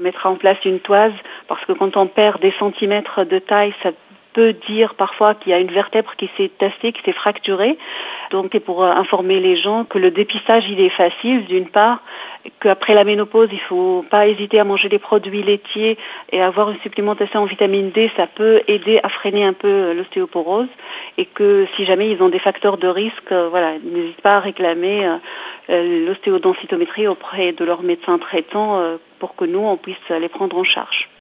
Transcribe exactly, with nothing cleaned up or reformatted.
mettra en place une toise, parce que quand on perd des centimètres de taille, ça peut dire parfois qu'il y a une vertèbre qui s'est tassée, qui s'est fracturée. Donc c'est pour informer les gens que le dépistage il est facile d'une part, qu'après la ménopause il faut pas hésiter à manger des produits laitiers et avoir une supplémentation en vitamine D, ça peut aider à freiner un peu l'ostéoporose, et que si jamais ils ont des facteurs de risque, euh, voilà, n'hésitent pas à réclamer euh, l'ostéodensitométrie auprès de leur médecin traitant euh, pour que nous on puisse les prendre en charge.